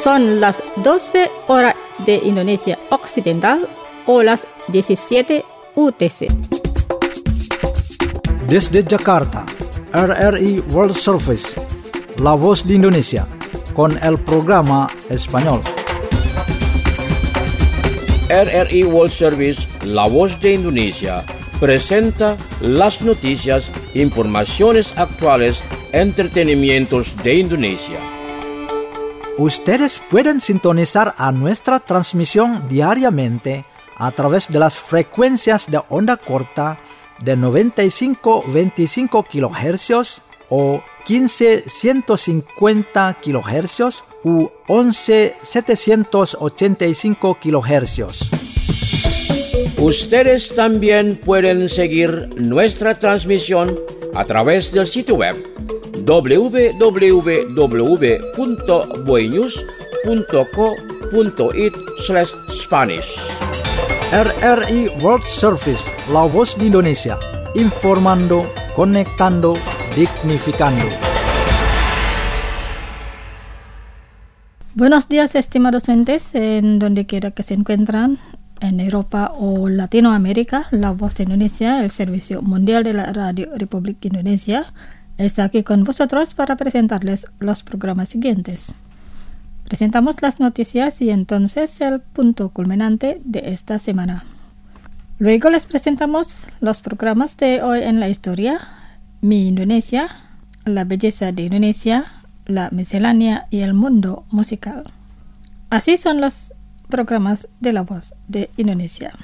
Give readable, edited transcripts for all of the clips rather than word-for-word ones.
Son las 12 horas de Indonesia Occidental o las 17 UTC. Desde Jakarta, RRI World Service, La Voz de Indonesia, con el programa español. RRI World Service, La Voz de Indonesia, presenta las noticias, informaciones actuales, entretenimientos de Indonesia. Ustedes pueden sintonizar a nuestra transmisión diariamente a través de las frecuencias de onda corta de 95-25 kHz o 15-150 kHz u 11-785 kHz. Ustedes también pueden seguir nuestra transmisión a través del sitio web www.boinews.co.it/Spanish. RRI World Service, La Voz de Indonesia, informando, conectando, dignificando. Buenos días, estimados oyentes, en donde quiera que se encuentran, en Europa o Latinoamérica. La Voz de Indonesia, el servicio mundial de la Radio Republik Indonesia, está aquí con vosotros para presentarles los programas siguientes. Presentamos las noticias y entonces el punto culminante de esta semana. Luego les presentamos los programas de hoy en la historia, Mi Indonesia, La Belleza de Indonesia, La Miscelánea y el Mundo Musical. Así son los programas de La Voz de Indonesia.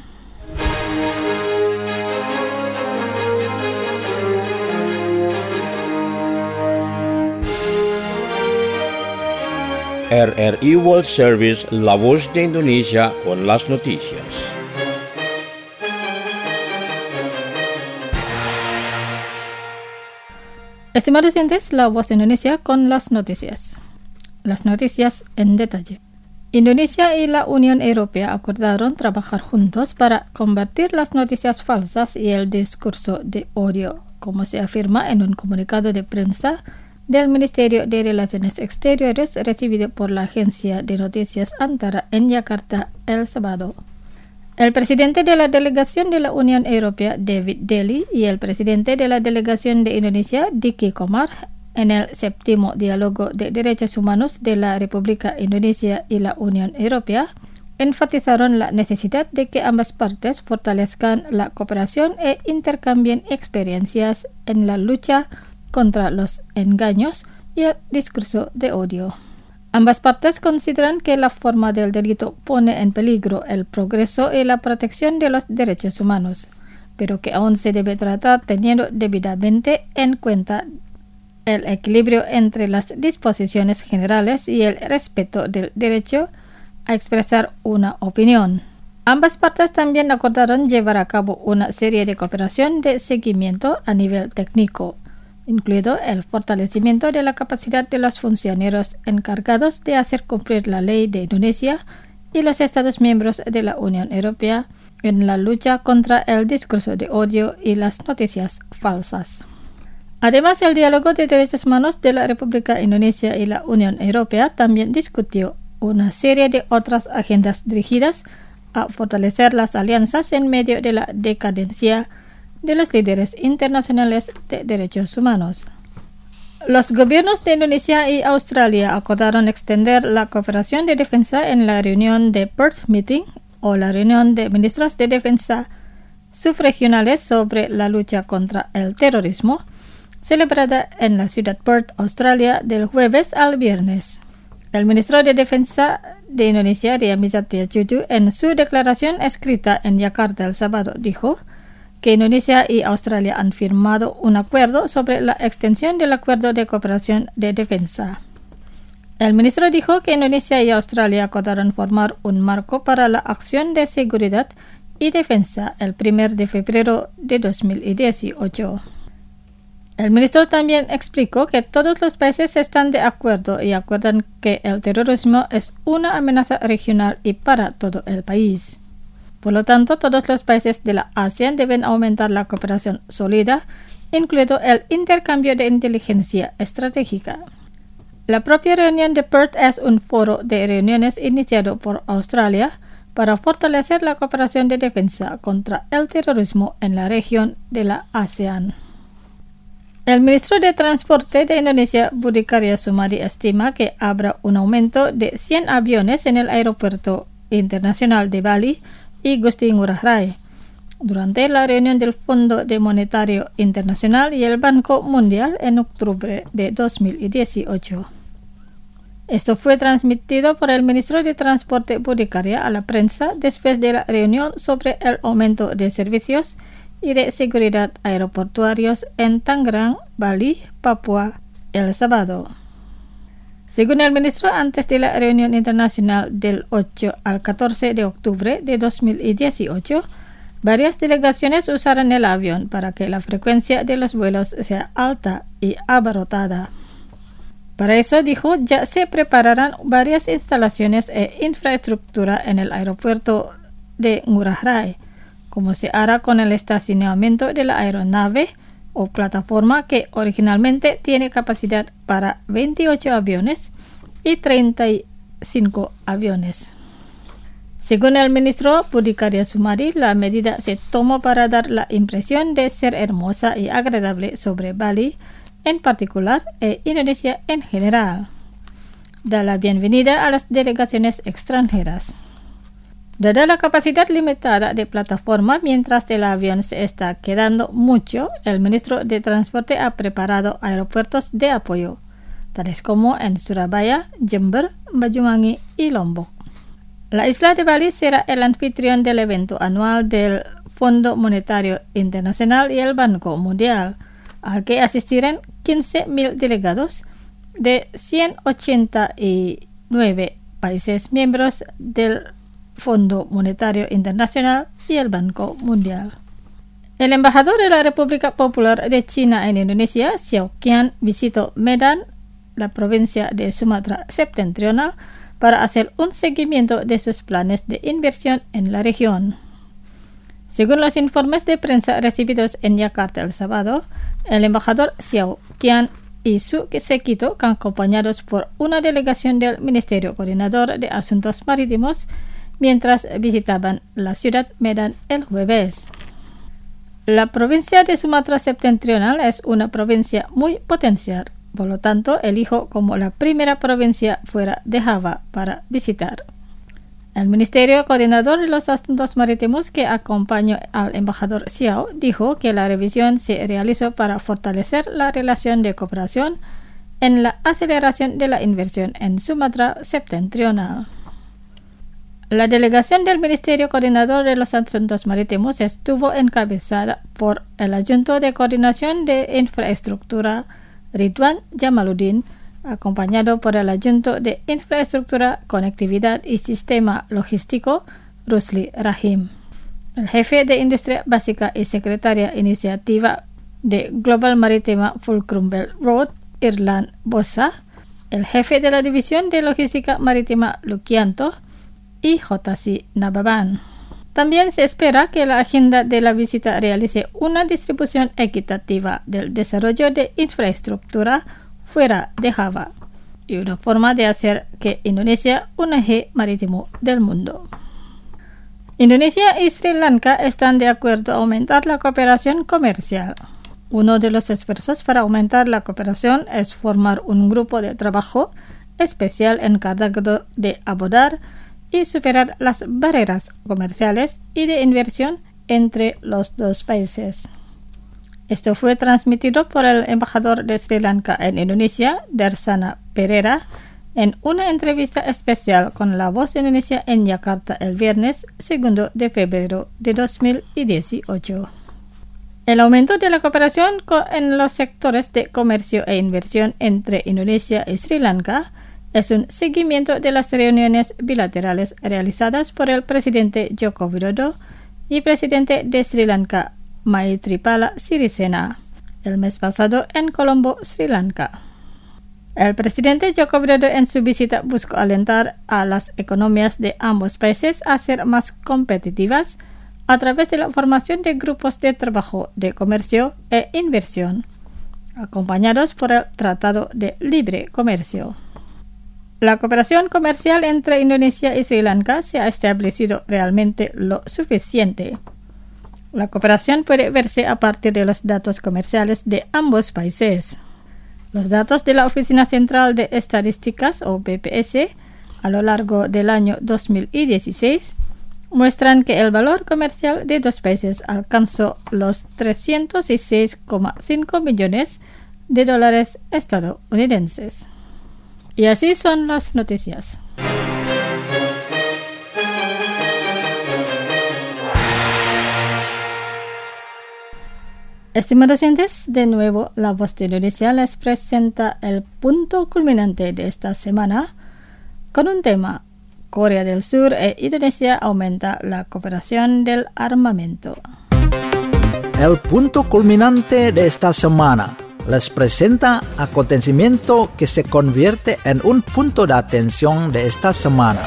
RRI World Service, La Voz de Indonesia, con las noticias. Estimados oyentes, La Voz de Indonesia con las noticias. Las noticias en detalle. Indonesia y la Unión Europea acordaron trabajar juntos para combatir las noticias falsas y el discurso de odio, como se afirma en un comunicado de prensa del Ministerio de Relaciones Exteriores recibido por la agencia de noticias Antara en Yakarta el sábado. El presidente de la delegación de la Unión Europea, David Daly, y el presidente de la delegación de Indonesia, Diki Komar, en el séptimo diálogo de derechos humanos de la República Indonesia y la Unión Europea, enfatizaron la necesidad de que ambas partes fortalezcan la cooperación e intercambien experiencias en la lucha contra los engaños y el discurso de odio. Ambas partes consideran que la forma del delito pone en peligro el progreso y la protección de los derechos humanos, pero que aún se debe tratar teniendo debidamente en cuenta el equilibrio entre las disposiciones generales y el respeto del derecho a expresar una opinión. Ambas partes también acordaron llevar a cabo una serie de cooperación de seguimiento a nivel técnico, incluido el fortalecimiento de la capacidad de los funcionarios encargados de hacer cumplir la ley de Indonesia y los Estados miembros de la Unión Europea en la lucha contra el discurso de odio y las noticias falsas. Además, el diálogo de derechos humanos de la República Indonesia y la Unión Europea también discutió una serie de otras agendas dirigidas a fortalecer las alianzas en medio de la decadencia de los líderes internacionales de derechos humanos. Los gobiernos de Indonesia y Australia acordaron extender la cooperación de defensa en la reunión de Perth Meeting o la reunión de ministros de defensa subregionales sobre la lucha contra el terrorismo, celebrada en la ciudad Perth, Australia, del jueves al viernes. El ministro de Defensa de Indonesia, Ria Mizar Triakudu, en su declaración escrita en Yakarta el sábado, dijo que Indonesia y Australia han firmado un acuerdo sobre la extensión del acuerdo de cooperación de defensa. El ministro dijo que Indonesia y Australia acordaron formar un marco para la acción de seguridad y defensa el 1 de febrero de 2018. El ministro también explicó que todos los países están de acuerdo y acuerdan que el terrorismo es una amenaza regional y para todo el país. Por lo tanto, todos los países de la ASEAN deben aumentar la cooperación sólida, incluido el intercambio de inteligencia estratégica. La propia reunión de Perth es un foro de reuniones iniciado por Australia para fortalecer la cooperación de defensa contra el terrorismo en la región de la ASEAN. El ministro de Transporte de Indonesia, Budi Karya Sumadi, estima que habrá un aumento de 100 aviones en el aeropuerto internacional de Bali y Gusti Ngurah Rai durante la reunión del Fondo Monetario Internacional y el Banco Mundial en octubre de 2018. Esto fue transmitido por el ministro de Transporte Budi Karya a la prensa después de la reunión sobre el aumento de servicios y de seguridad aeroportuarios en Tangerang, Bali, Papua, el sábado. Según el ministro, antes de la reunión internacional del 8 al 14 de octubre de 2018, varias delegaciones usarán el avión para que la frecuencia de los vuelos sea alta y abarrotada. Para eso, dijo, ya se prepararán varias instalaciones e infraestructura en el aeropuerto de Ngurah Rai, como se hará con el estacionamiento de la aeronave o plataforma que originalmente tiene capacidad para 28 aviones y 35 aviones. Según el ministro Budi Karya Sumadi, la medida se tomó para dar la impresión de ser hermosa y agradable sobre Bali en particular e Indonesia en general. Da la bienvenida a las delegaciones extranjeras. Dada la capacidad limitada de plataforma mientras el avión se está quedando mucho, el ministro de Transporte ha preparado aeropuertos de apoyo, tales como en Surabaya, Jember, Banyuwangi y Lombok. La isla de Bali será el anfitrión del evento anual del Fondo Monetario Internacional y el Banco Mundial, al que asistirán 15.000 delegados de 189 países miembros del Fondo Monetario Internacional y el Banco Mundial. El embajador de la República Popular de China en Indonesia, Xiao Qian, visitó Medan, la provincia de Sumatra Septentrional, para hacer un seguimiento de sus planes de inversión en la región. Según los informes de prensa recibidos en Yakarta el sábado, el embajador Xiao Qian y su séquito, acompañados por una delegación del Ministerio Coordinador de Asuntos Marítimos, mientras visitaban la ciudad Medan el jueves. La provincia de Sumatra Septentrional es una provincia muy potencial, por lo tanto, elijo como la primera provincia fuera de Java para visitar. El Ministerio Coordinador de los Asuntos Marítimos, que acompañó al embajador Xiao, dijo que la revisión se realizó para fortalecer la relación de cooperación en la aceleración de la inversión en Sumatra Septentrional. La delegación del Ministerio Coordinador de los Asuntos Marítimos estuvo encabezada por el Adjunto de Coordinación de Infraestructura, Ridwan Jamaluddin, acompañado por el Adjunto de Infraestructura, Conectividad y Sistema Logístico, Rusli Rahim, el jefe de Industria Básica y secretaria iniciativa de Global Maritime Fulcrum Belt Road, Irlan Bossa, el jefe de la División de Logística Marítima, Lukianto, y JC Nababan. También se espera que la agenda de la visita realice una distribución equitativa del desarrollo de infraestructura fuera de Java y una forma de hacer que Indonesia un eje marítimo del mundo. Indonesia y Sri Lanka están de acuerdo a aumentar la cooperación comercial. Uno de los esfuerzos para aumentar la cooperación es formar un grupo de trabajo especial encargado de abordar y superar las barreras comerciales y de inversión entre los dos países. Esto fue transmitido por el embajador de Sri Lanka en Indonesia, Darsana Pereira, en una entrevista especial con La Voz de Indonesia en Yakarta el viernes 2 de febrero de 2018. El aumento de la cooperación en los sectores de comercio e inversión entre Indonesia y Sri Lanka es un seguimiento de las reuniones bilaterales realizadas por el presidente Joko Widodo y presidente de Sri Lanka, Maithripala Sirisena, el mes pasado en Colombo, Sri Lanka. El presidente Joko Widodo en su visita buscó alentar a las economías de ambos países a ser más competitivas a través de la formación de grupos de trabajo de comercio e inversión, acompañados por el Tratado de Libre Comercio. La cooperación comercial entre Indonesia y Sri Lanka se ha establecido realmente lo suficiente. La cooperación puede verse a partir de los datos comerciales de ambos países. Los datos de la Oficina Central de Estadísticas, o BPS, a lo largo del año 2016, muestran que el valor comercial de dos países alcanzó los 306,5 millones de dólares estadounidenses. Y así son las noticias. Estimados oyentes, de nuevo La Voz de Indonesia les presenta el punto culminante de esta semana con un tema: Corea del Sur e Indonesia aumenta la cooperación del armamento. El punto culminante de esta semana les presenta acontecimiento que se convierte en un punto de atención de esta semana.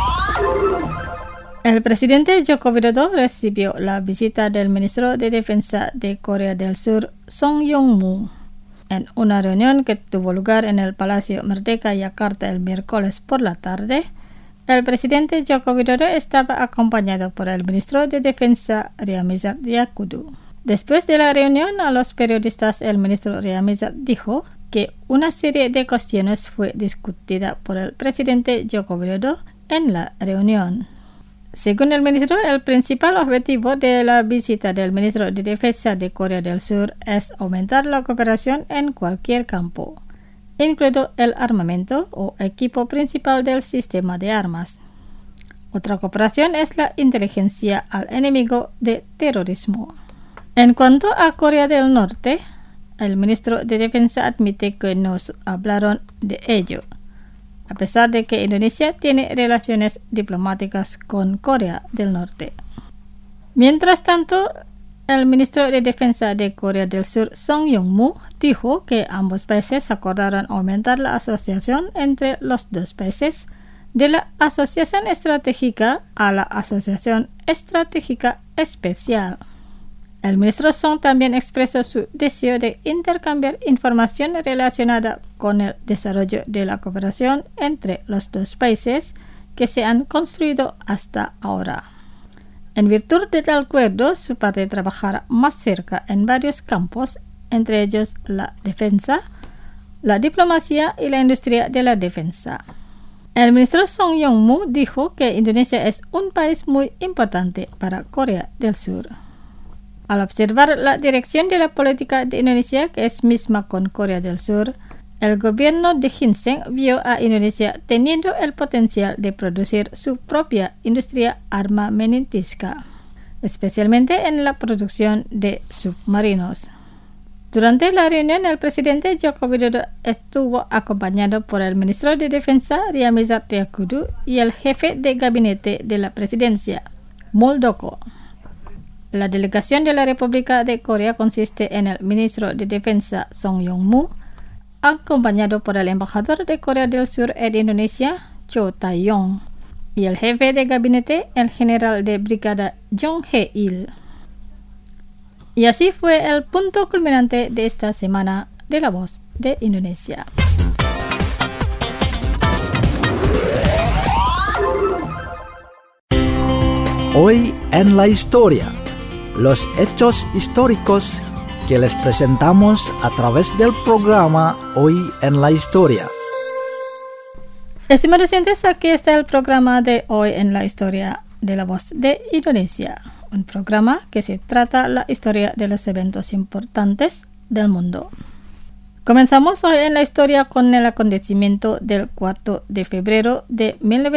El presidente Joko Widodo recibió la visita del ministro de Defensa de Corea del Sur, Song Yong-mu, en una reunión que tuvo lugar en el Palacio Merdeka, Yakarta, el miércoles por la tarde. El presidente Joko Widodo estaba acompañado por el ministro de Defensa, Ryamizard Yakudu. Después de la reunión, a los periodistas, el ministro Ryamizard dijo que una serie de cuestiones fue discutida por el presidente Joko Widodo en la reunión. Según el ministro, el principal objetivo de la visita del ministro de Defensa de Corea del Sur es aumentar la cooperación en cualquier campo, incluido el armamento o equipo principal del sistema de armas. Otra cooperación es la inteligencia al enemigo de terrorismo. En cuanto a Corea del Norte, el ministro de Defensa admite que no hablaron de ello, a pesar de que Indonesia tiene relaciones diplomáticas con Corea del Norte. Mientras tanto, el ministro de Defensa de Corea del Sur, Song Yong-mu, dijo que ambos países acordaron aumentar la asociación entre los dos países de la Asociación Estratégica a la Asociación Estratégica Especial. El ministro Song también expresó su deseo de intercambiar información relacionada con el desarrollo de la cooperación entre los dos países que se han construido hasta ahora. En virtud del acuerdo, su parte trabajará más cerca en varios campos, entre ellos la defensa, la diplomacia y la industria de la defensa. El ministro Song Yong-mu dijo que Indonesia es un país muy importante para Corea del Sur. Al observar la dirección de la política de Indonesia, que es misma con Corea del Sur, el gobierno de Hun Sen vio a Indonesia teniendo el potencial de producir su propia industria armamentística, especialmente en la producción de submarinos. Durante la reunión, el presidente Joko Widodo estuvo acompañado por el ministro de Defensa, Ryamizard Yakudu, y el jefe de gabinete de la presidencia, Muldoko. La delegación de la República de Corea consiste en el ministro de Defensa Song Yong-mu, acompañado por el embajador de Corea del Sur en Indonesia, Cho Tae-yong, y el jefe de gabinete, el general de brigada Jong Hae-il. Y así fue el punto culminante de esta semana de La Voz de Indonesia. Hoy en la historia, los hechos históricos que les presentamos a través del programa Hoy en la Historia. Estimados oyentes, aquí está el programa de Hoy en la Historia de La Voz de Indonesia, un programa que se trata la historia de los eventos importantes del mundo. Comenzamos hoy en la historia con el acontecimiento del 4 de febrero de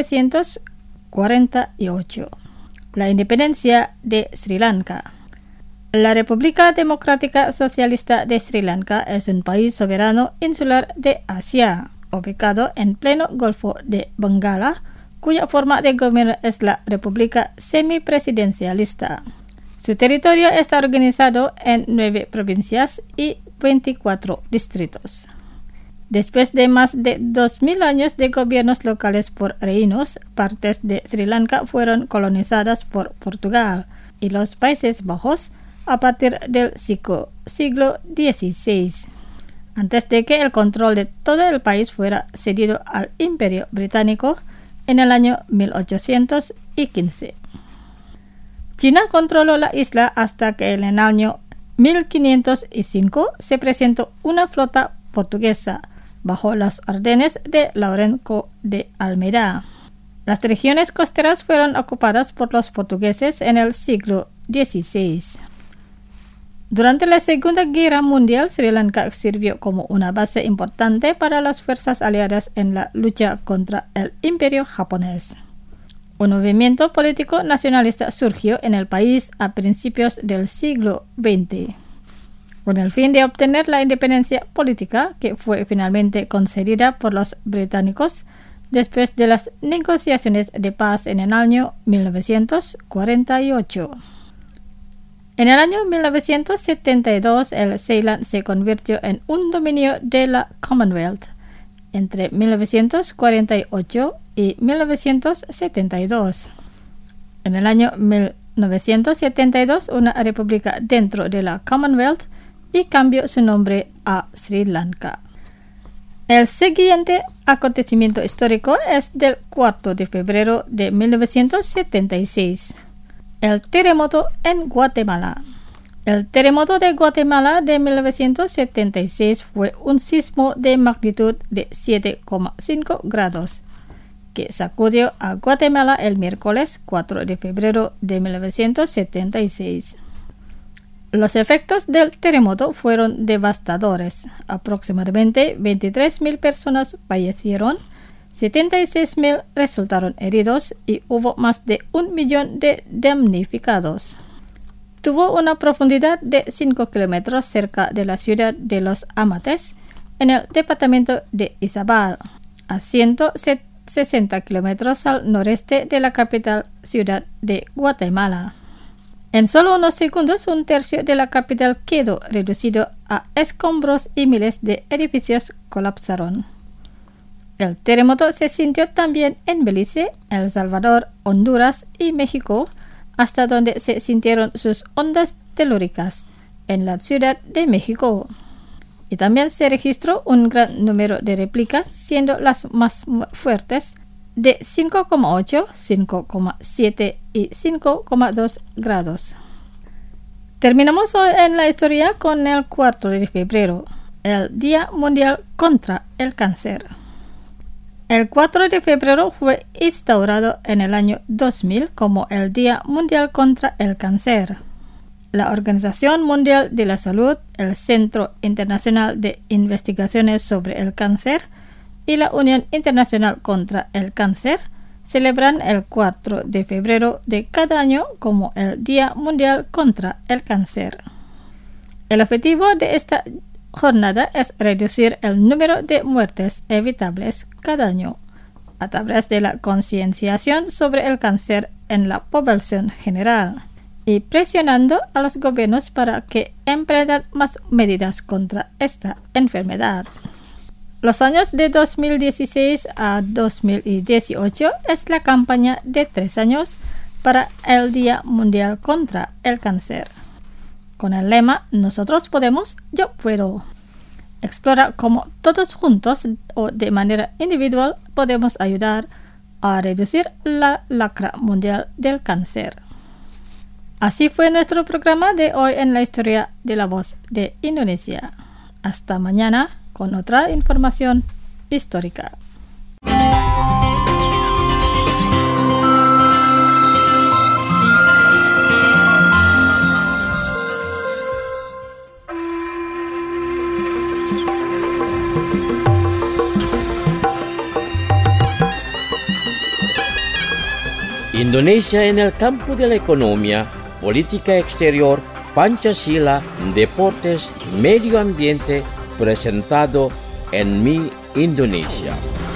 1948, la independencia de Sri Lanka. La República Democrática Socialista de Sri Lanka es un país soberano insular de Asia, ubicado en pleno Golfo de Bengala, cuya forma de gobierno es la República Semipresidencialista. Su territorio está organizado en 9 provincias y 24 distritos. Después de más de 2000 años de gobiernos locales por reinos, partes de Sri Lanka fueron colonizadas por Portugal y los Países Bajos a partir del siglo XVI. antes de que el control de todo el país fuera cedido al Imperio Británico en el año 1815. China controló la isla hasta que en el año 1505 se presentó una flota portuguesa bajo las órdenes de Lourenço de Almeida. Las regiones costeras fueron ocupadas por los portugueses en el siglo XVI. Durante la Segunda Guerra Mundial, Sri Lanka sirvió como una base importante para las fuerzas aliadas en la lucha contra el Imperio japonés. Un movimiento político nacionalista surgió en el país a principios del siglo XX, con el fin de obtener la independencia política que fue finalmente concedida por los británicos después de las negociaciones de paz en el año 1948. En el año 1972, el Ceilán se convirtió en un dominio de la Commonwealth entre 1948 y 1972. En el año 1972, una república dentro de la Commonwealth y cambió su nombre a Sri Lanka. El siguiente acontecimiento histórico es del 4 de febrero de 1976. El terremoto en Guatemala. El terremoto de Guatemala de 1976 fue un sismo de magnitud de 7,5 grados que sacudió a Guatemala el miércoles 4 de febrero de 1976. Los efectos del terremoto fueron devastadores. Aproximadamente 23,000 personas fallecieron, 76,000 resultaron heridos y hubo más de 1 millón de damnificados. Tuvo una profundidad de 5 kilómetros cerca de la ciudad de Los Amates, en el departamento de Izabal, a 160 kilómetros al noreste de la capital ciudad de Guatemala. En solo unos segundos, un tercio de la capital quedó reducido a escombros y miles de edificios colapsaron. El terremoto se sintió también en Belice, El Salvador, Honduras y México, hasta donde se sintieron sus ondas telúricas, en la Ciudad de México. Y también se registró un gran número de réplicas, siendo las más fuertes de 5,8, 5,7 y 5,2 grados. Terminamos hoy en la historia con el 4 de febrero, el Día Mundial contra el Cáncer. El 4 de febrero fue instaurado en el año 2000 como el Día Mundial contra el Cáncer. La Organización Mundial de la Salud, el Centro Internacional de Investigaciones sobre el Cáncer y la Unión Internacional contra el Cáncer celebran el 4 de febrero de cada año como el Día Mundial contra el Cáncer. El objetivo de esta jornada es reducir el número de muertes evitables cada año a través de la concienciación sobre el cáncer en la población general y presionando a los gobiernos para que emprendan más medidas contra esta enfermedad. Los años de 2016 a 2018 es la campaña de 3 años para el Día Mundial contra el Cáncer, con el lema Nosotros podemos, yo puedo. Explora cómo todos juntos o de manera individual podemos ayudar a reducir la lacra mundial del cáncer. Así fue nuestro programa de hoy en la historia de La Voz de Indonesia. Hasta mañana con otra información histórica. Indonesia en el campo de la economía, política exterior, Pancasila, deportes, medio ambiente, presentado en Mi Indonesia.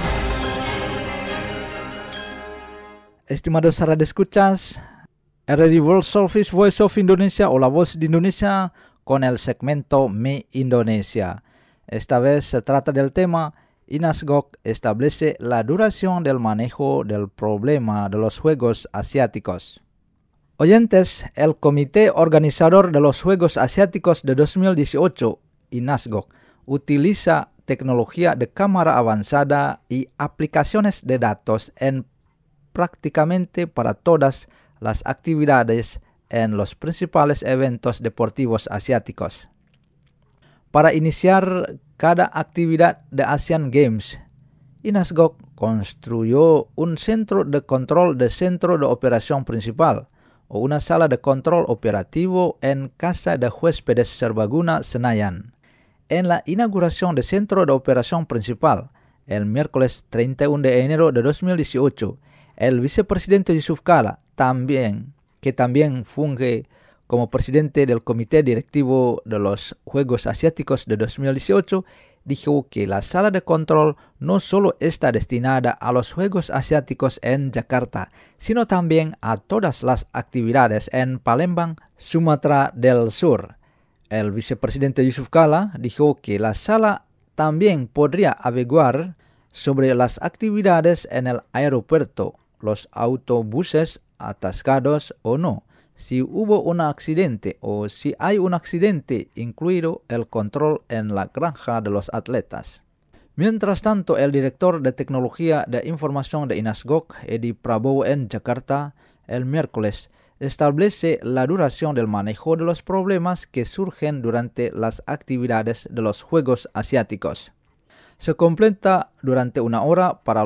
Estimados radioescuchas, Radio World Service Voice of Indonesia o La Voz de Indonesia con el segmento Mi Indonesia. Esta vez se trata del tema INASGOC establece la duración del manejo del problema de los Juegos Asiáticos. Oyentes, el Comité Organizador de los Juegos Asiáticos de 2018, INASGOC, utiliza tecnología de cámara avanzada y aplicaciones de datos en prácticamente para todas las actividades en los principales eventos deportivos asiáticos. Para iniciar cada actividad de Asian Games, INASGOC construyó un centro de control de centro de operación principal o una sala de control operativo en Casa de Huéspedes Serbaguna, Senayan. En la inauguración del centro de operación principal, el miércoles 31 de enero de 2018, el vicepresidente Yusuf Kala, que también funge como presidente del comité directivo de los Juegos Asiáticos de 2018, dijo que la sala de control no solo está destinada a los Juegos Asiáticos en Yakarta, sino también a todas las actividades en Palembang, Sumatra del Sur. El vicepresidente Yusuf Kala dijo que la sala también podría averiguar sobre las actividades en el aeropuerto, los autobuses atascados o no, si hubo un accidente o si hay un accidente, incluido el control en la granja de los atletas. Mientras tanto, el director de Tecnología de Información de INASGOC, Edi Prabowo en Jakarta, el miércoles, establece la duración del manejo de los problemas que surgen durante las actividades de los Juegos Asiáticos. Se completa durante 1 hora para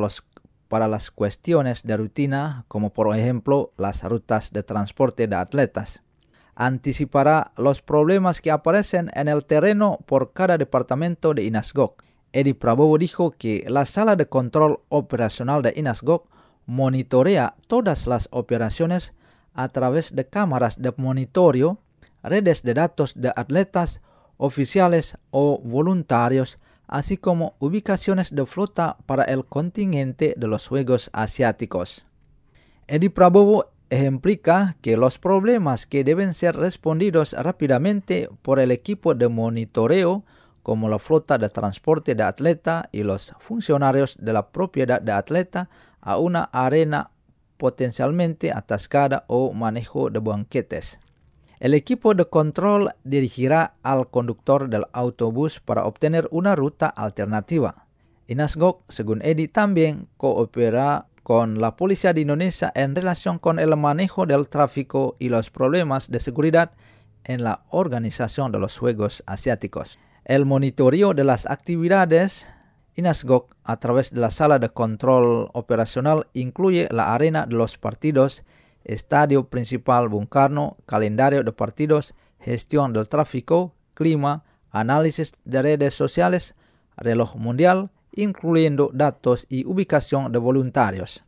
las cuestiones de rutina, como por ejemplo las rutas de transporte de atletas. Anticipará los problemas que aparecen en el terreno por cada departamento de INASGOC. Edi Prabowo dijo que la sala de control operacional de INASGOC monitorea todas las operaciones a través de cámaras de monitoreo, redes de datos de atletas, oficiales o voluntarios, así como ubicaciones de flota para el contingente de los Juegos Asiáticos. Edi Prabowo ejemplifica que los problemas que deben ser respondidos rápidamente por el equipo de monitoreo, como la flota de transporte de atleta y los funcionarios de la propiedad de atleta, a una arena potencialmente atascada o manejo de banquetes. El equipo de control dirigirá al conductor del autobús para obtener una ruta alternativa. INASGOC, según Edi, también coopera con la Policía de Indonesia en relación con el manejo del tráfico y los problemas de seguridad en la organización de los Juegos Asiáticos. El monitoreo de las actividades INASGOC a través de la sala de control operacional incluye la arena de los partidos, estadio principal Bung Karno, calendario de partidos, gestión del tráfico, clima, análisis de redes sociales, reloj mundial, incluyendo datos y ubicación de voluntarios.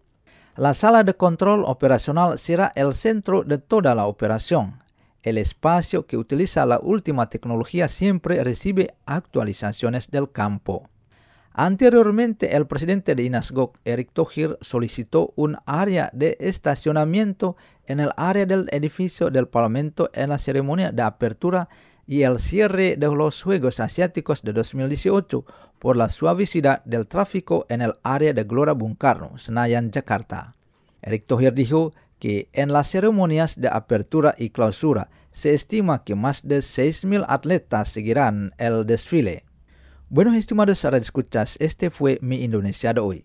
La sala de control operacional será el centro de toda la operación. El espacio que utiliza la última tecnología siempre recibe actualizaciones del campo. Anteriormente, el presidente de INASGOC, Erick Thohir, solicitó un área de estacionamiento en el área del edificio del Parlamento en la ceremonia de apertura y el cierre de los Juegos Asiáticos de 2018 por la suavidad del tráfico en el área de Gelora Bung Karno, Senayan, Jakarta. Erick Thohir dijo que en las ceremonias de apertura y clausura se estima que más de 6.000 atletas seguirán el desfile. Bueno, estimados radioescuchas, este fue Mi Indonesia de hoy.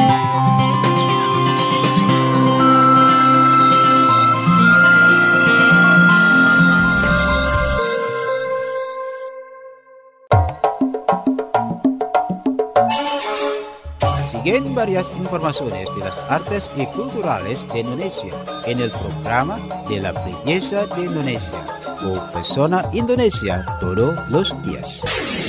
Siguen varias informaciones de las artes y culturales de Indonesia en el programa de la belleza de Indonesia o Persona Indonesia todos los días.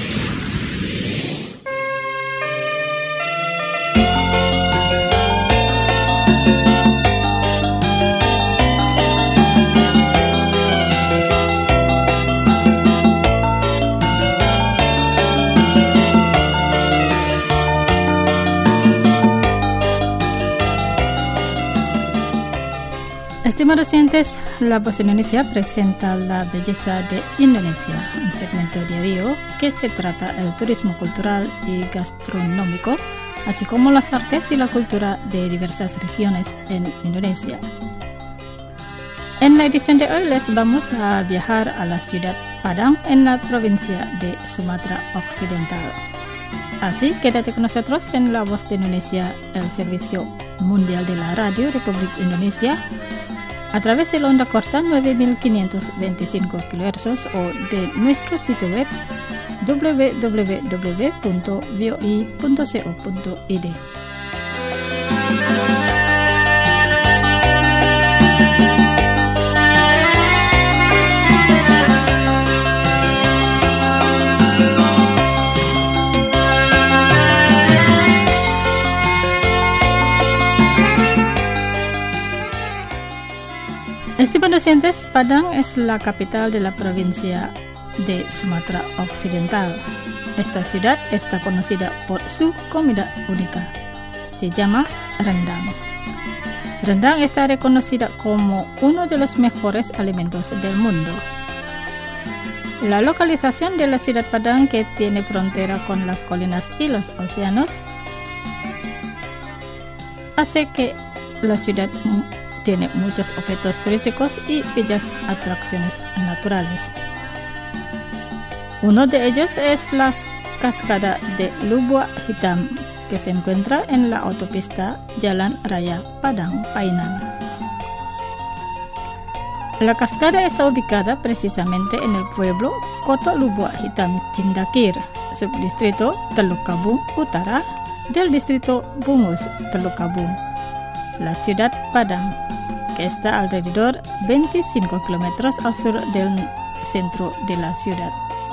Estimados oyentes, La Voz de Indonesia presenta La Belleza de Indonesia, un segmento diario que se trata del turismo cultural y gastronómico, así como las artes y la cultura de diversas regiones en Indonesia. En la edición de hoy les vamos a viajar a la ciudad Padang en la provincia de Sumatra Occidental. Así, quédate con nosotros en La Voz de Indonesia, el servicio mundial de la radio Republik Indonesia, a través de la onda corta 9525 kHz o de nuestro sitio web www.voi.co.id. Estimados oyentes, Padang es la capital de la provincia de Sumatra Occidental. Esta ciudad está conocida por su comida única. Se llama rendang. Rendang está reconocida como uno de los mejores alimentos del mundo. La localización de la ciudad Padang, que tiene frontera con las colinas y los océanos, hace que la ciudad tiene muchos objetos turísticos y bellas atracciones naturales. Uno de ellos es la cascada de Lubua Hitam, que se encuentra en la autopista Jalan Raya Padang Painan. La cascada está ubicada precisamente en el pueblo Koto Lubua Hitam Cindakir, subdistrito Teluk Kabung Utara del distrito Bungus Teluk Kabung, la ciudad Padang, que está alrededor 25 kilómetros al sur del centro de la ciudad.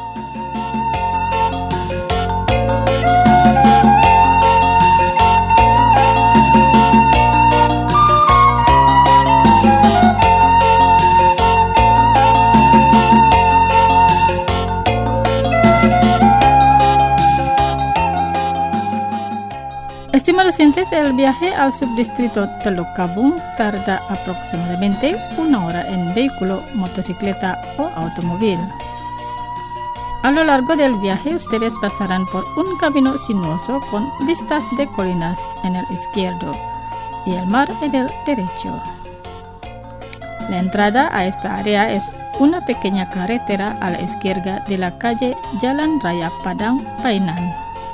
Estimados oyentes, el viaje al subdistrito Teluk Kabung tarda aproximadamente 1 hora en vehículo, motocicleta o automóvil. A lo largo del viaje, ustedes pasarán por un camino sinuoso con vistas de colinas en el izquierdo y el mar en el derecho. La entrada a esta área es una pequeña carretera a la izquierda de la calle Jalan Raya Padang Painan.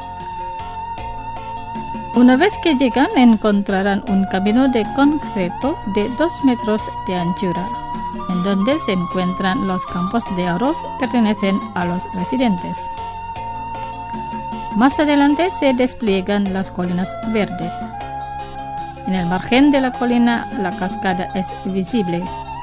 Una vez que llegan, encontrarán un camino de concreto de 2 metros de anchura, en donde se encuentran los campos de arroz que pertenecen a los residentes. Más adelante se despliegan las colinas verdes. En el margen de la colina, la cascada es visible.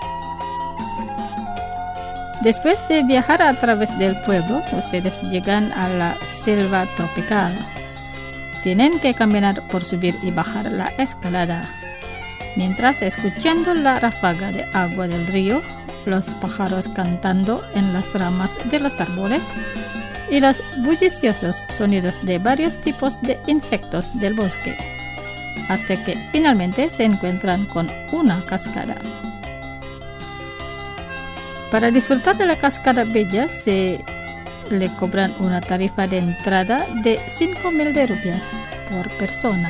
Después de viajar a través del pueblo, ustedes llegan a la selva tropical. Tienen que caminar por subir y bajar la escalada, mientras escuchando la ráfaga de agua del río, los pájaros cantando en las ramas de los árboles y los bulliciosos sonidos de varios tipos de insectos del bosque, hasta que finalmente se encuentran con una cascada. Para disfrutar de la cascada bella se le cobran una tarifa de entrada de 5.000 rupias por persona.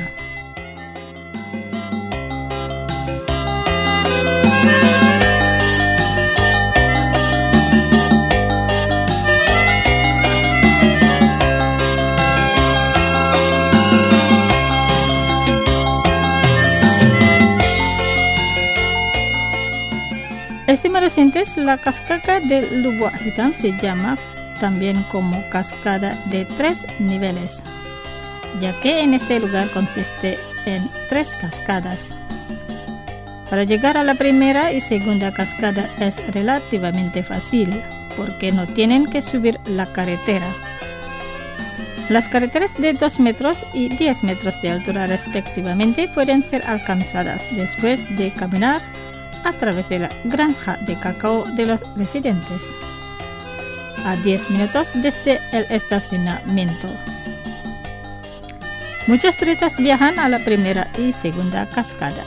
Estimados oyentes, la cascada de Lubua Hitam se llama también como cascada de 3 niveles, ya que en este lugar consiste en 3 cascadas. Para llegar a la primera y segunda cascada es relativamente fácil, porque no tienen que subir la carretera. Las carreteras de 2 metros y 10 metros de altura respectivamente pueden ser alcanzadas después de caminar a través de la granja de cacao de los residentes, a 10 minutos desde el estacionamiento. Muchos turistas viajan a la primera y segunda cascada.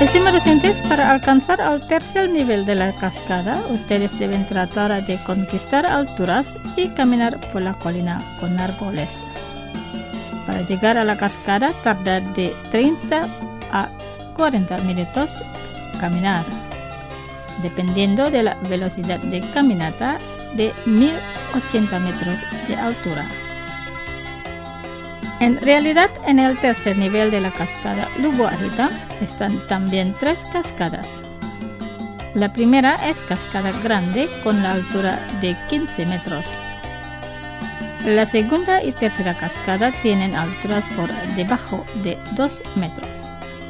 Estimados oyentes, para alcanzar al tercer nivel de la cascada, ustedes deben tratar de conquistar alturas y caminar por la colina con árboles. Para llegar a la cascada tarda de 30 a 40 minutos caminar, dependiendo de la velocidad de caminata de 1080 metros de altura. En realidad, en el tercer nivel de la cascada Lubbock Hitam están también 3 cascadas. La primera es Cascada Grande con la altura de 15 metros. La segunda y tercera cascada tienen alturas por debajo de 2 metros.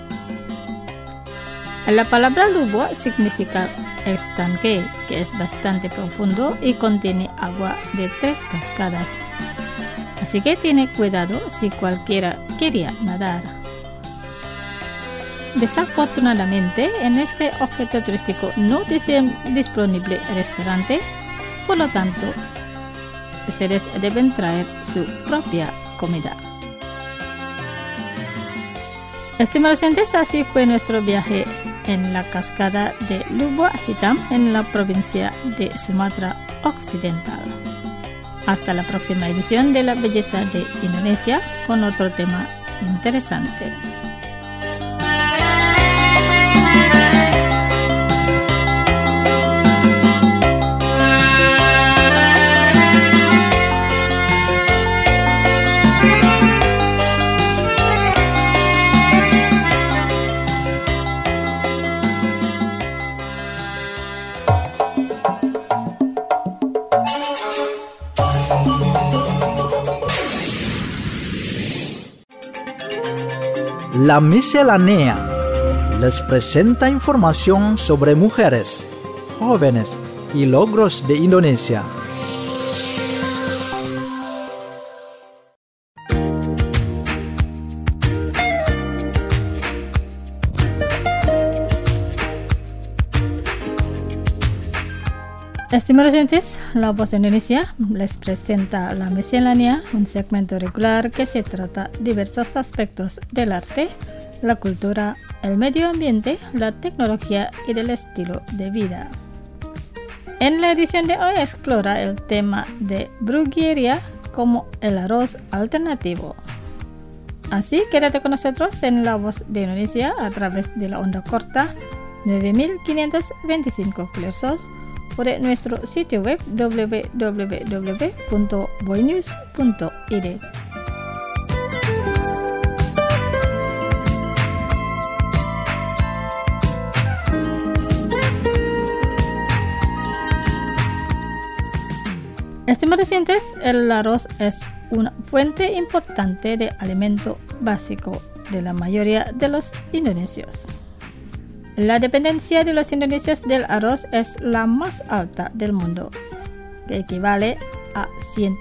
La palabra Lubbock significa estanque, que es bastante profundo y contiene agua de 3 cascadas. Así que tiene cuidado si cualquiera quería nadar. Desafortunadamente, en este objeto turístico no dice disponible restaurante, por lo tanto, ustedes deben traer su propia comida. Estimados oyentes, así fue nuestro viaje en la cascada de Lubbock Hitam en la provincia de Sumatra Occidental. Hasta la próxima edición de La Belleza de Indonesia con otro tema interesante. La miscelánea les presenta información sobre mujeres, jóvenes y logros de Indonesia. Estimados oyentes, La Voz de Indonesia les presenta La Miscelánea, un segmento regular que se trata diversos aspectos del arte, la cultura, el medio ambiente, la tecnología y del estilo de vida. En la edición de hoy explora el tema de bruguería como el arroz alternativo. Así, quédate con nosotros en La Voz de Indonesia a través de la onda corta 9525 kHz o de nuestro sitio web www.boynews.id. Estimados oyentes, el arroz es una fuente importante de alimento básico de la mayoría de los indonesios. La dependencia de los indonesios del arroz es la más alta del mundo, que equivale a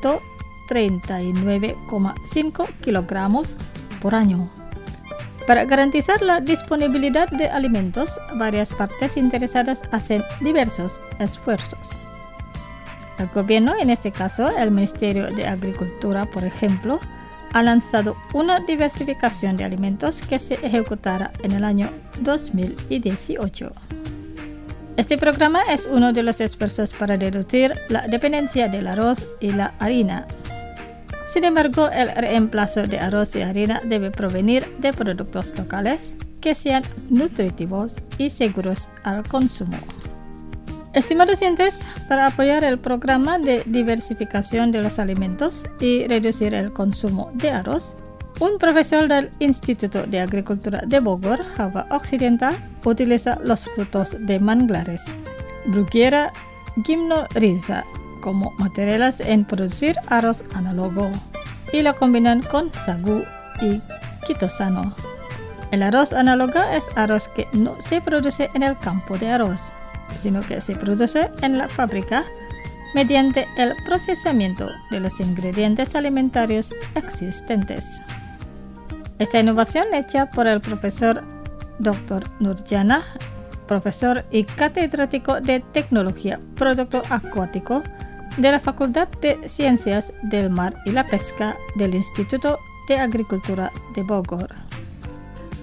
139,5 kilogramos por año. Para garantizar la disponibilidad de alimentos, varias partes interesadas hacen diversos esfuerzos. El gobierno, en este caso el Ministerio de Agricultura, por ejemplo, ha lanzado una diversificación de alimentos que se ejecutará en el año 2018. Este programa es uno de los esfuerzos para reducir la dependencia del arroz y la harina. Sin embargo, el reemplazo de arroz y harina debe provenir de productos locales que sean nutritivos y seguros al consumo. Estimados oyentes, para apoyar el programa de diversificación de los alimentos y reducir el consumo de arroz, un profesor del Instituto de Agricultura de Bogor, Java Occidental, utiliza los frutos de manglares, Bruguera gymnorrhiza, como materiales en producir arroz análogo y lo combinan con sagu y quitosano. El arroz análogo es arroz que no se produce en el campo de arroz, sino que se produce en la fábrica mediante el procesamiento de los ingredientes alimentarios existentes. Esta innovación hecha por el profesor Dr. Nurjana, profesor y catedrático de Tecnología Producto Acuático de la Facultad de Ciencias del Mar y la Pesca del Instituto de Agricultura de Bogor.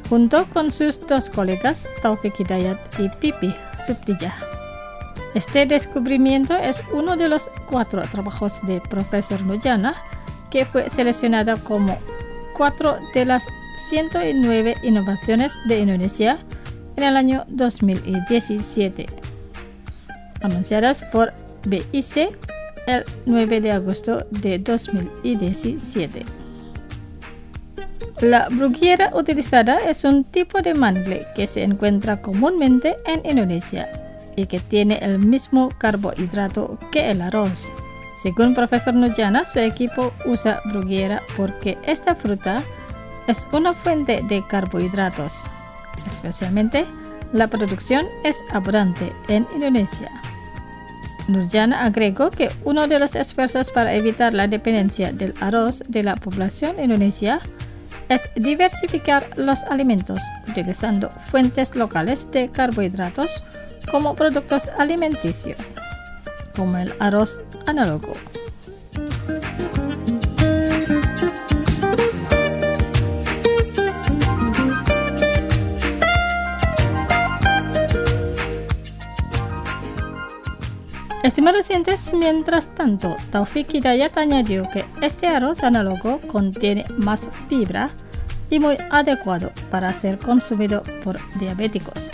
junto con sus dos colegas Taufik Hidayat y Pipi Subtijah. Este descubrimiento es uno de los 4 trabajos de profesor Nurjana que fue seleccionado como 4 de las 109 innovaciones de Indonesia en el año 2017, anunciadas por BIC el 9 de agosto de 2017. La bruguera utilizada es un tipo de mangle que se encuentra comúnmente en Indonesia y que tiene el mismo carbohidrato que el arroz. Según profesor Nurjana, su equipo usa bruguera porque esta fruta es una fuente de carbohidratos. Especialmente, la producción es abundante en Indonesia. Nurjana agregó que uno de los esfuerzos para evitar la dependencia del arroz de la población indonesia es diversificar los alimentos utilizando fuentes locales de carbohidratos como productos alimenticios, como el arroz análogo. Estimados oyentes, mientras tanto, Taufik Hidayat añadió que este arroz análogo contiene más fibra y muy adecuado para ser consumido por diabéticos.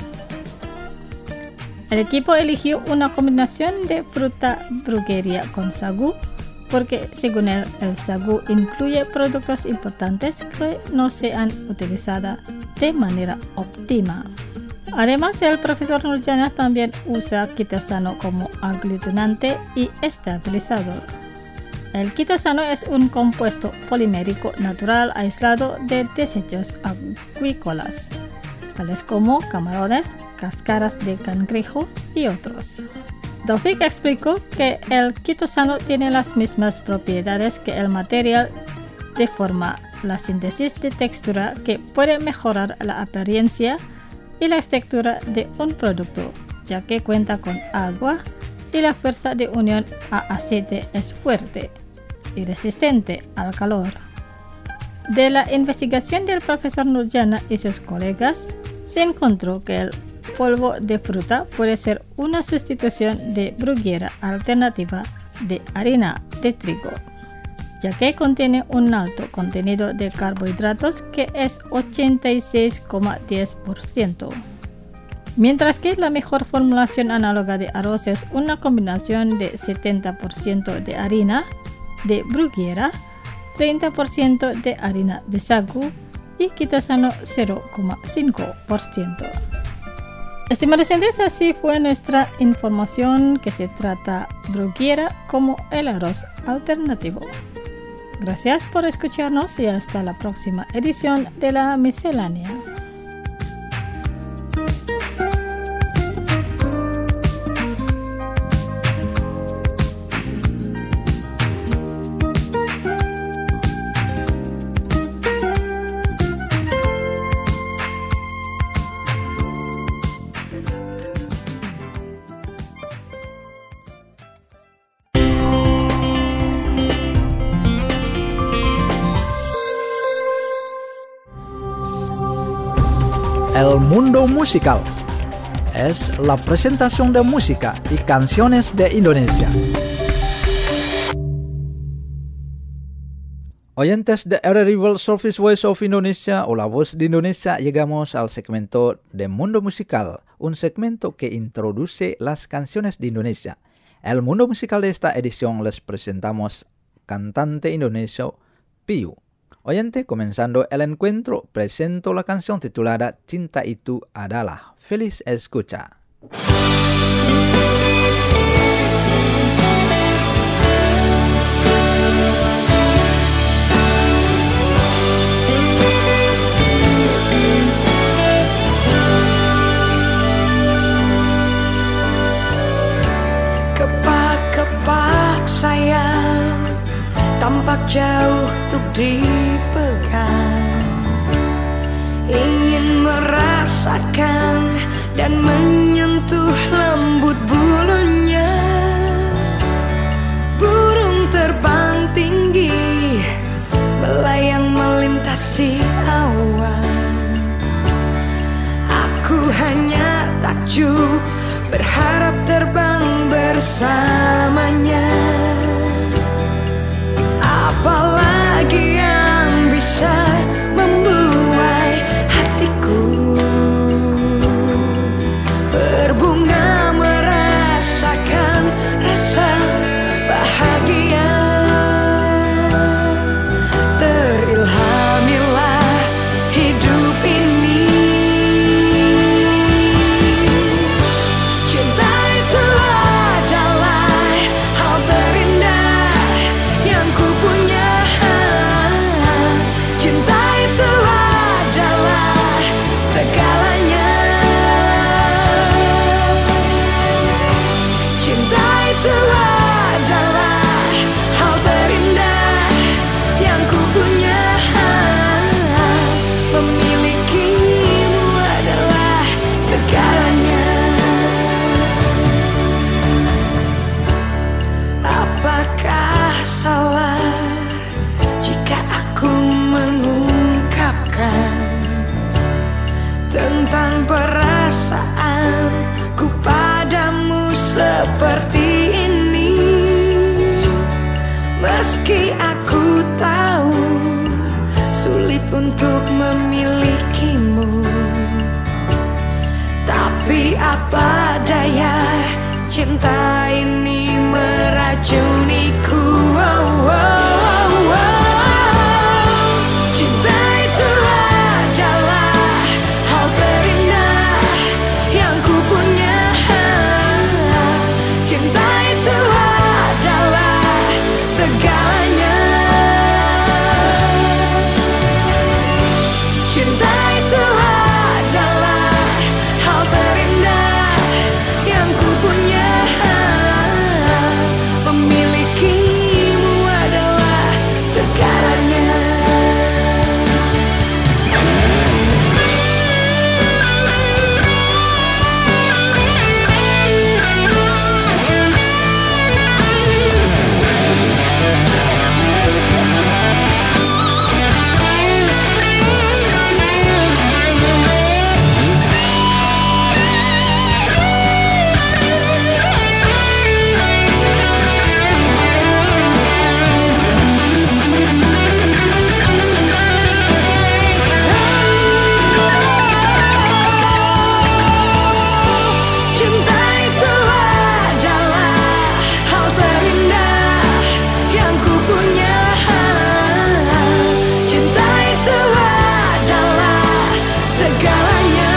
El equipo eligió una combinación de fruta bruguera con sagú porque, según él, el sagú incluye productos importantes que no se han utilizado de manera óptima. Además, el profesor Nurjana también usa quitosano como aglutinante y estabilizador. El quitosano es un compuesto polimérico natural aislado de desechos acuícolas, tales como camarones, cáscaras de cangrejo y otros. Taufik explicó que el quitosano tiene las mismas propiedades que el material de forma, la síntesis de textura que puede mejorar la apariencia y la textura de un producto, ya que cuenta con agua y la fuerza de unión a aceite es fuerte y resistente al calor. De la investigación del profesor Nurjana y sus colegas, se encontró que el polvo de fruta puede ser una sustitución de bruguera alternativa de harina de trigo, ya que contiene un alto contenido de carbohidratos que es 86,10%. Mientras que la mejor formulación análoga de arroz es una combinación de 70% de harina de bruguera, 30% de harina de sagú y quitosano 0,5%. Estimados oyentes, así fue nuestra información que se trata bruguera como el arroz alternativo. Gracias por escucharnos y hasta la próxima edición de la miscelánea. El mundo musical es la presentación de música y canciones de Indonesia. Oyentes de RRI World Service Voice of Indonesia o La Voz de Indonesia, llegamos al segmento de Mundo Musical, un segmento que introduce las canciones de Indonesia. El mundo musical de esta edición les presentamos cantante indonesio Piyu. Oyente, comenzando el encuentro, presento la canción titulada Cinta Itu Adalah. Feliz escucha. Kepak-kepak sayang tampak jauh untuk dipegang, ingin merasakan dan menyentuh lembut bulunya. Burung terbang tinggi melayang melintasi awan, bersamanya. Apalagi yang bisa membuai hatiku berbunga merasakan rasa bahagia. Terilhamilah hidup ini. Cinta itu adalah hal terindah yang ku punya. Cinta itu adalah segalanya. Cinta itu adalah hal terindah yang ku punya. Memilikimu adalah segalanya. Apakah salah jika aku mengungkapkan tentang perasaanku padamu seperti ini? Meski aku tahu sulit untuk memilikimu, tapi apa daya, cinta ini meracuniku. Cinta itu adalah hal terindah yang ku punya. Cinta itu adalah segalanya. Cinta itu adalah hal terindah yang ku punya. Memilikimu adalah segalanya. Cinta itu adalah hal terindah yang ku punya. Cinta itu adalah segalanya.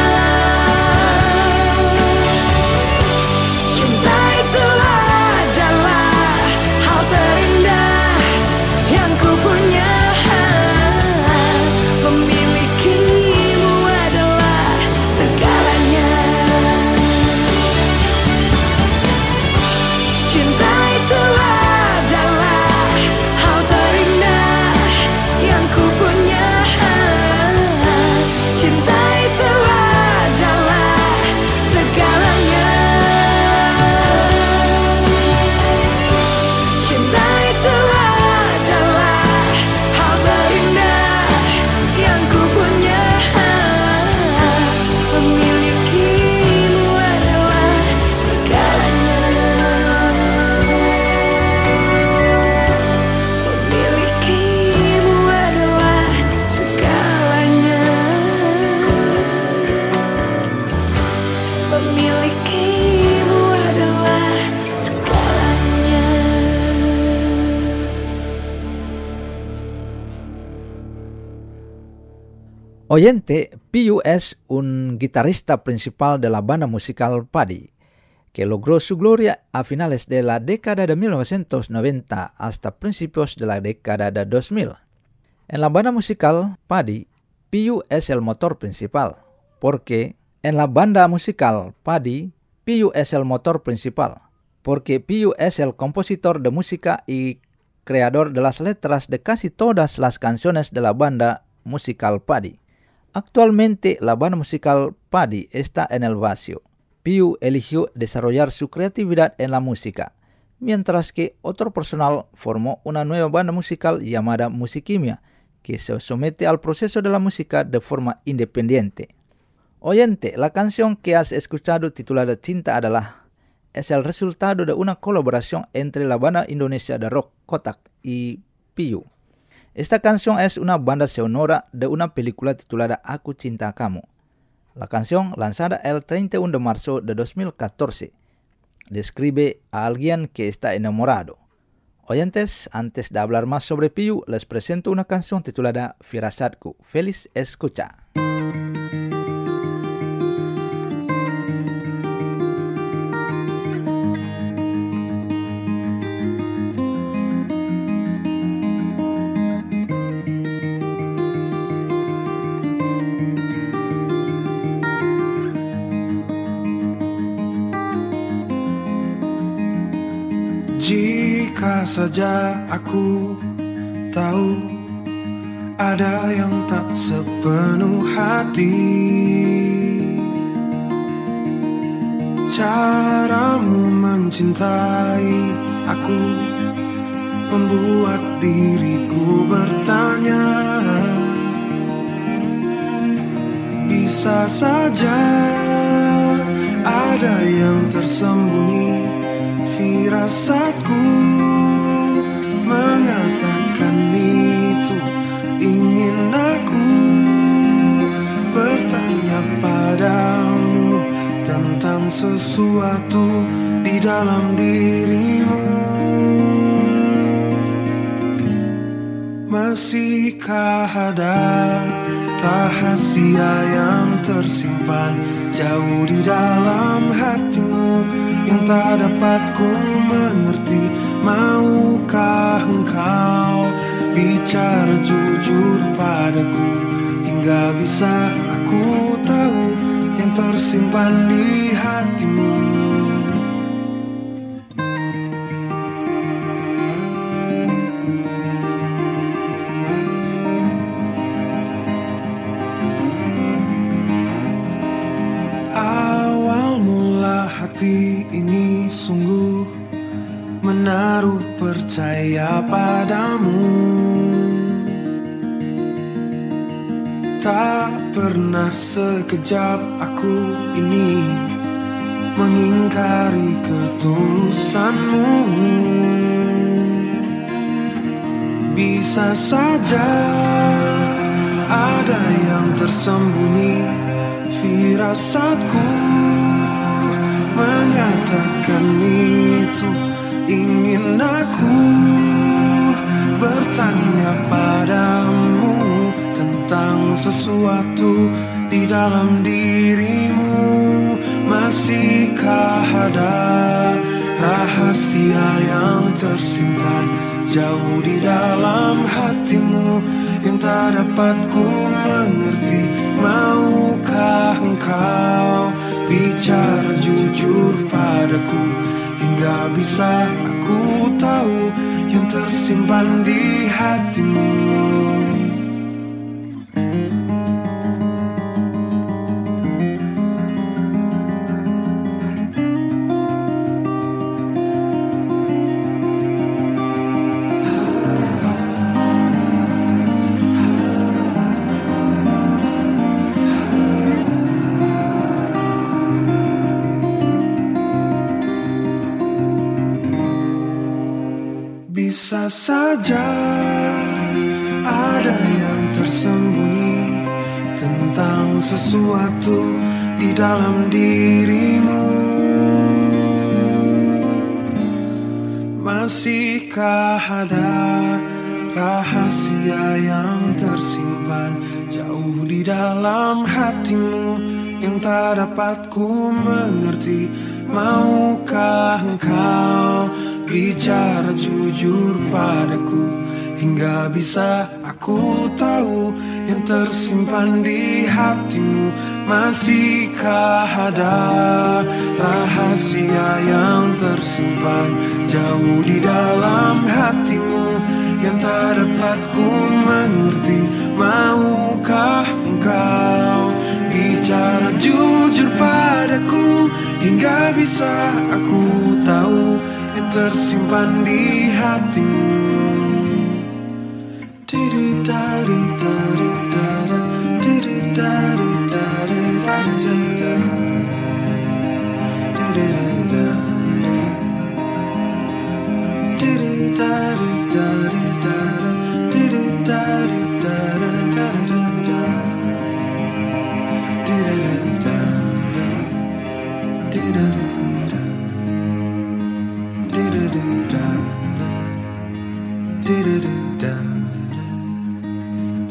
Cinta itu adalah hal terindah yang ku punya. Memilikimu adalah segalanya. Cinta itu adalah hal terindah yang ku punya. Cinta itu adalah segalanya. Cinta itu adalah hal terindah yang ku punya. Memilikimu adalah segalanya. Memilikimu adalah segalanya. Memilikimu adalah segalanya. Oyente, Piyu es un guitarrista principal de la banda musical Paddy, que logró su gloria a finales de la década de 1990 hasta principios de la década de 2000. En la banda musical Paddy, Piyu es el motor principal, porque Piyu es el compositor de música y creador de las letras de casi todas las canciones de la banda musical Paddy. Actualmente la banda musical Paddy está en el vacío. Piyu eligió desarrollar su creatividad en la música, mientras que otro personal formó una nueva banda musical llamada Musikimia, que se somete al proceso de la música de forma independiente. Oyente, la canción que has escuchado titulada Cinta adalah es el resultado de una colaboración entre la banda Indonesia de rock Kotak y Piyu. Esta canción es una banda sonora de una película titulada Aku Cinta Kamu. La canción, lanzada el 31 de marzo de 2014, describe a alguien que está enamorado. Oyentes, antes de hablar más sobre Piyu, les presento una canción titulada Firasatku. Feliz escucha. Jika saja aku tahu ada yang tak sepenuh hati, caramu mencintai aku membuat diriku bertanya. Bisa saja ada yang tersembunyi, firasatku mengatakan itu. Ingin aku bertanya padamu tentang sesuatu di dalam dirimu. Masihkah ada rahasia yang tersimpan jauh di dalam hatimu yang tak dapat ku mengerti? Maukah engkau bicara jujur padaku hingga bisa aku tahu yang tersimpan di hatimu? Awal mula hati ini sungguh menaruh percaya padamu. Tak pernah sekejap aku ini mengingkari ketulusanmu. Bisa saja ada yang tersembunyi, firasatku mengatakan itu. Ingin aku bertanya padamu tentang sesuatu di dalam dirimu. Masihkah ada rahasia yang tersimpan jauh di dalam hatimu yang tak dapat ku mengerti? Maukah engkau bicara jujur padaku hingga bisa aku tahu yang tersimpan di hatimu? Bisa saja ada yang tersembunyi tentang sesuatu di dalam dirimu. Masihkah ada rahasia yang tersimpan jauh di dalam hatimu yang tak dapat ku mengerti? Maukah engkau bicara jujur padaku hingga bisa aku tahu yang tersimpan di hatimu? Masihkah ada rahasia yang tersimpan jauh di dalam hatimu yang tak dapat ku mengerti? Maukah engkau bicara jujur padaku hingga bisa aku tahu yang tersimpan di hatimu?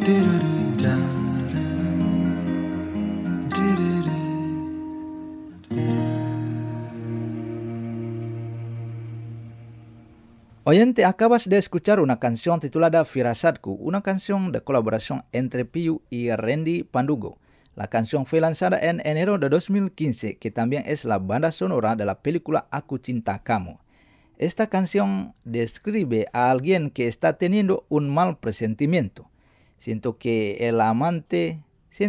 Oyente, acabas de escuchar una canción titulada Firasatku, una canción de colaboración entre Piyu y Randy Pandugo. La canción fue lanzada en enero de 2015, que también es la banda sonora de la película Aku Cinta Kamu. Esta canción describe a alguien que está teniendo un mal presentimiento. Siente que el amante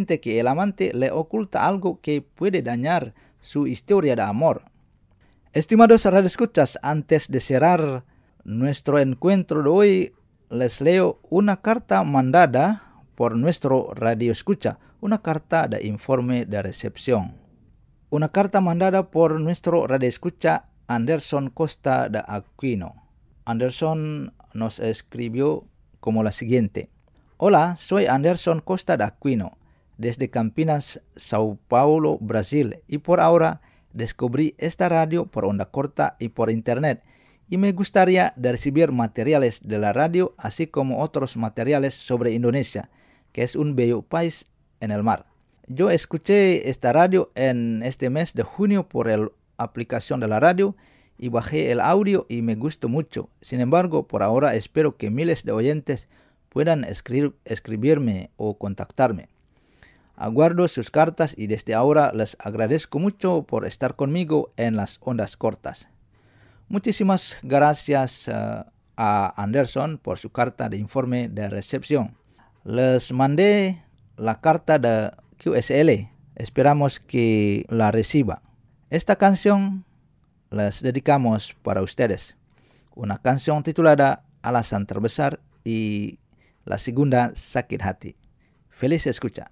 le oculta algo que puede dañar su historia de amor. Estimados radioescuchas, antes de cerrar nuestro encuentro de hoy, les leo una carta mandada por nuestro radioescucha, una carta de informe de recepción. Una carta mandada por nuestro radioescucha Anderson Costa de Aquino. Anderson nos escribió como la siguiente: Hola, soy Anderson Costa de Aquino, desde Campinas, Sao Paulo, Brasil, y por ahora descubrí esta radio por onda corta y por internet, y me gustaría de recibir materiales de la radio, así como otros materiales sobre Indonesia, que es un bello país en el mar. Yo escuché esta radio en este mes de junio por la aplicación de la radio y bajé el audio y me gustó mucho. Sin embargo, por ahora espero que miles de oyentes puedan escribirme o contactarme. Aguardo sus cartas y desde ahora les agradezco mucho por estar conmigo en las ondas cortas. Muchísimas gracias a Anderson por su carta de informe de recepción. Les mandé la carta de QSL. Esperamos que la reciba. Esta canción les dedicamos para ustedes. Una canción titulada Alasan Terbesar y la segunda Sakit Hati. Feliz escucha.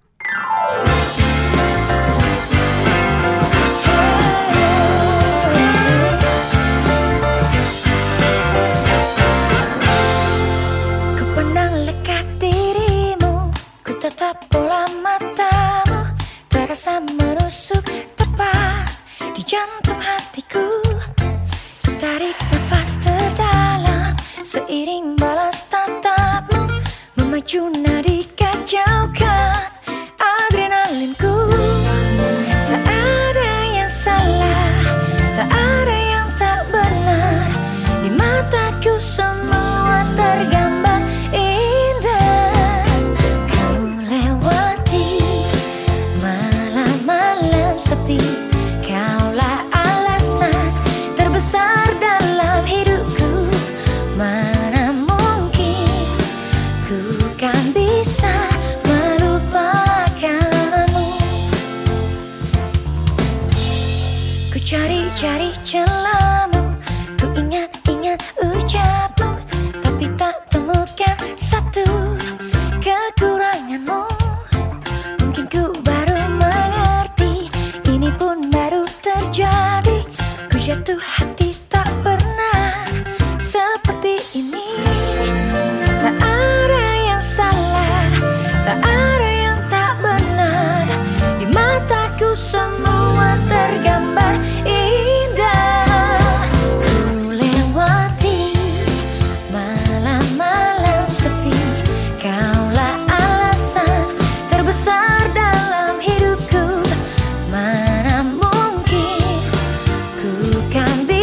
Bola matamu terasa menusuk tepat di jantung hatiku. Ku tarik nafas terdalam seiring balas tatapmu, memacu nadi kacaukan adrenalinku. Tak ada yang salah, tak ada yang tak benar, di mataku semua tergambar indah. Sepi, kaulah alasan terbesar dalam hidupku. Mana mungkin ku kan bisa melupakanmu. Ku cari-cari celamu, ku ingat-ingat ucapmu, tapi tak temukan satu kekuranganmu. Mungkin ku baru mengerti, ini pun baru terjadi. Ku jatuh hati tak pernah seperti ini. Tak ada yang salah, tak ada yang tak benar, di mataku semua tergambar indah. Ku lewati malam-malam sepi, kaulah alasan terbesar dalam hidupku. Mana mungkin ku kan bisa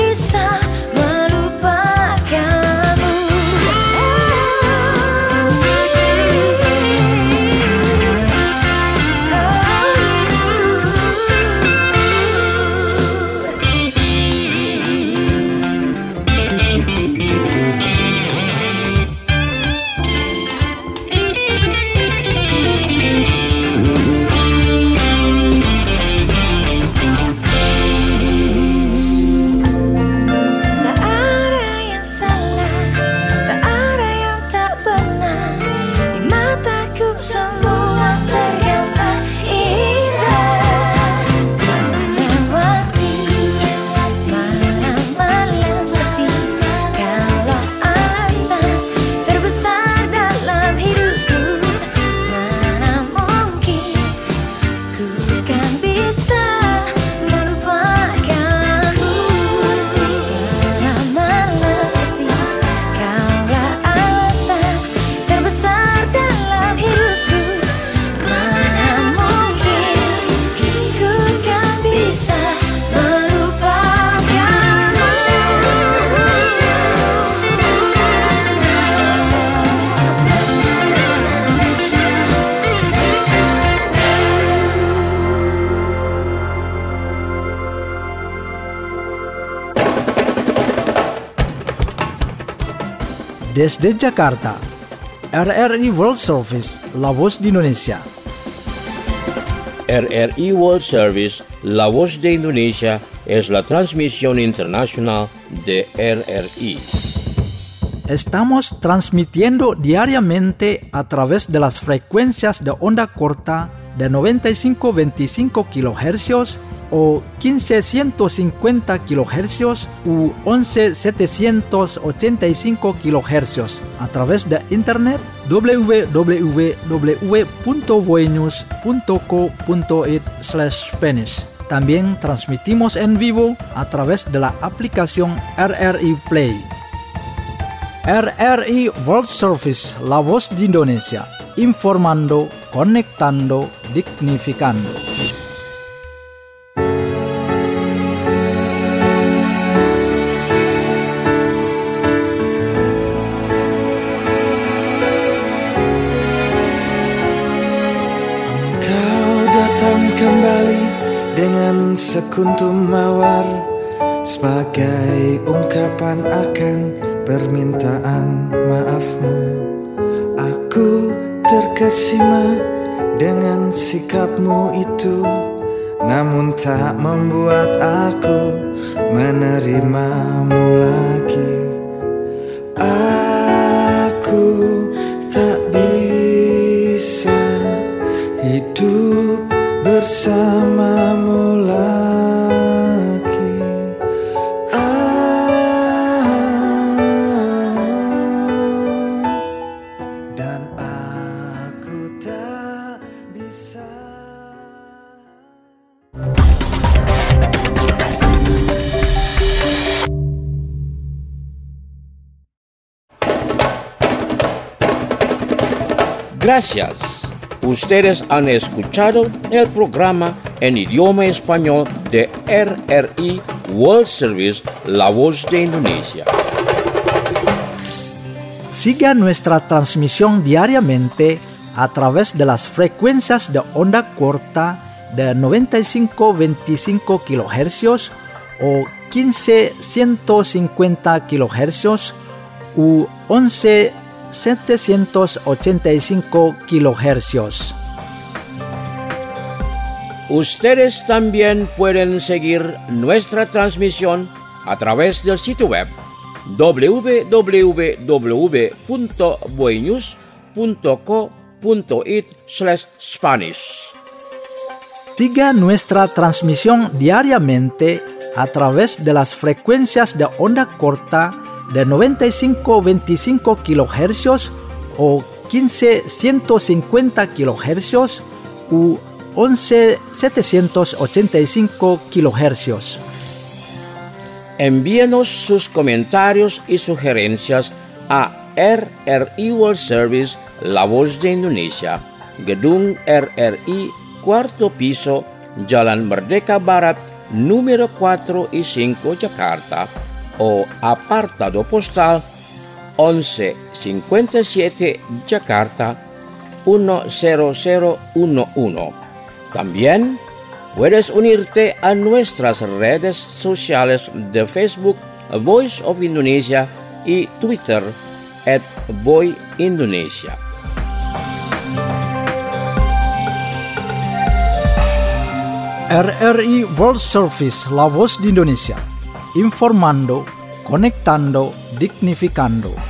Desde Jakarta, RRI World Service, La Voz de Indonesia. RRI World Service, La Voz de Indonesia, es la transmisión internacional de RRI. Estamos transmitiendo diariamente a través de las frecuencias de onda corta de 95.25 kHz o 15.150 kHz u 11.785 kHz a través de internet www.voenews.co.it/Spanish. También transmitimos en vivo a través de la aplicación RRI Play. RRI World Service, La Voz de Indonesia, informando, conectando, dignificando. Engkau datang kembali dengan sekuntum mawar sebagai ungkapan akan permintaan maafmu. Aku terkesima dengan sikapmu itu, namun tak membuat aku menerimamu lagi. Aku tak bisa hidup bersamamu lagi. Dan aku tak bisa. Gracias. Ustedes han escuchado el programa en idioma español de RRI World Service, La Voz de Indonesia. Siga nuestra transmisión diariamente a través de las frecuencias de onda corta de 95.25 kHz o 15.150 kHz u 11.785 kHz. Ustedes también pueden seguir nuestra transmisión a través del sitio web www.voenews.co.it/Spanish. Siga nuestra transmisión diariamente a través de las frecuencias de onda corta de 95.25 kHz o 15.150 kHz u 11.785 kHz. Envíenos sus comentarios y sugerencias a RRI World Service, La Voz de Indonesia, Gedung RRI, 4º piso, Jalan Merdeka Barat, número 4 y 5, Jakarta, o apartado postal 1157 Jakarta 10011. También puedes unirte a nuestras redes sociales de Facebook, Voice of Indonesia, y Twitter, @VoiIndonesia. RRI World Service, La Voz de Indonesia, informando, conectando, dignificando.